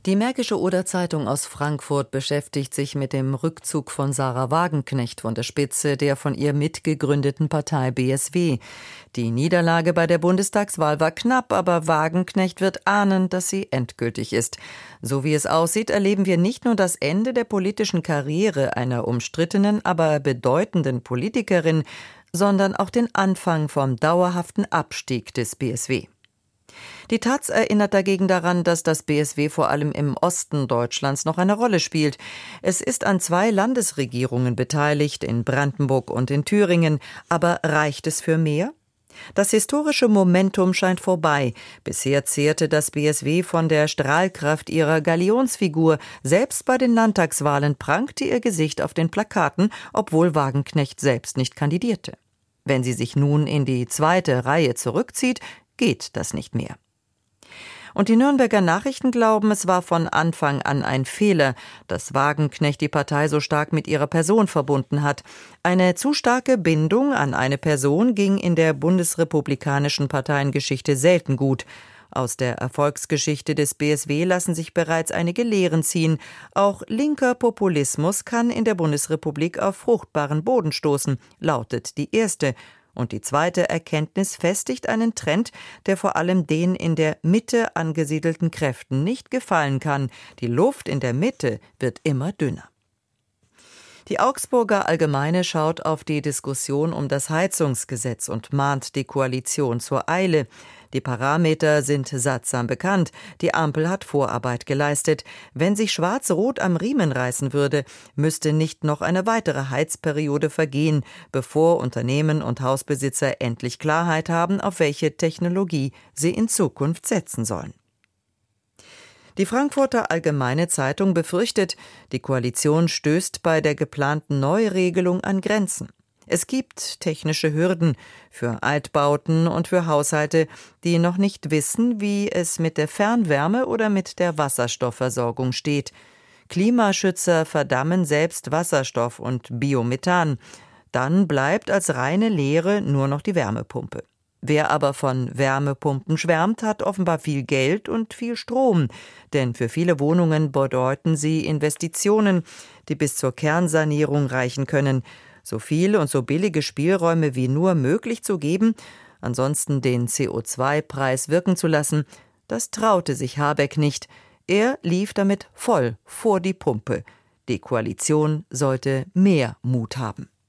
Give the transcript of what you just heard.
Die Märkische Oder-Zeitung aus Frankfurt beschäftigt sich mit dem Rückzug von Sahra Wagenknecht von der Spitze der von ihr mitgegründeten Partei BSW. Die Niederlage bei der Bundestagswahl war knapp, aber Wagenknecht wird ahnen, dass sie endgültig ist. So wie es aussieht, erleben wir nicht nur das Ende der politischen Karriere einer umstrittenen, aber bedeutenden Politikerin, sondern auch den Anfang vom dauerhaften Abstieg des BSW. Die taz erinnert dagegen daran, dass das BSW vor allem im Osten Deutschlands noch eine Rolle spielt. Es ist an 2 Landesregierungen beteiligt, in Brandenburg und in Thüringen. Aber reicht es für mehr? Das historische Momentum scheint vorbei. Bisher zehrte das BSW von der Strahlkraft ihrer Galionsfigur. Selbst bei den Landtagswahlen prangte ihr Gesicht auf den Plakaten, obwohl Wagenknecht selbst nicht kandidierte. Wenn sie sich nun in die 2. Reihe zurückzieht, geht das nicht mehr. Und die Nürnberger Nachrichten glauben, es war von Anfang an ein Fehler, dass Wagenknecht die Partei so stark mit ihrer Person verbunden hat. Eine zu starke Bindung an eine Person ging in der bundesrepublikanischen Parteiengeschichte selten gut. Aus der Erfolgsgeschichte des BSW lassen sich bereits einige Lehren ziehen. Auch linker Populismus kann in der Bundesrepublik auf fruchtbaren Boden stoßen, lautet die erste. Und die zweite Erkenntnis festigt einen Trend, der vor allem den in der Mitte angesiedelten Kräften nicht gefallen kann. Die Luft in der Mitte wird immer dünner. Die Augsburger Allgemeine schaut auf die Diskussion um das Heizungsgesetz und mahnt die Koalition zur Eile. Die Parameter sind sattsam bekannt. Die Ampel hat Vorarbeit geleistet. Wenn sich Schwarz-Rot am Riemen reißen würde, müsste nicht noch eine weitere Heizperiode vergehen, bevor Unternehmen und Hausbesitzer endlich Klarheit haben, auf welche Technologie sie in Zukunft setzen sollen. Die Frankfurter Allgemeine Zeitung befürchtet, die Koalition stößt bei der geplanten Neuregelung an Grenzen. Es gibt technische Hürden für Altbauten und für Haushalte, die noch nicht wissen, wie es mit der Fernwärme oder mit der Wasserstoffversorgung steht. Klimaschützer verdammen selbst Wasserstoff und Biomethan. Dann bleibt als reine Lehre nur noch die Wärmepumpe. Wer aber von Wärmepumpen schwärmt, hat offenbar viel Geld und viel Strom. Denn für viele Wohnungen bedeuten sie Investitionen, die bis zur Kernsanierung reichen können. So viel und so billige Spielräume wie nur möglich zu geben, ansonsten den CO2-Preis wirken zu lassen, das traute sich Habeck nicht. Er lief damit voll vor die Pumpe. Die Koalition sollte mehr Mut haben.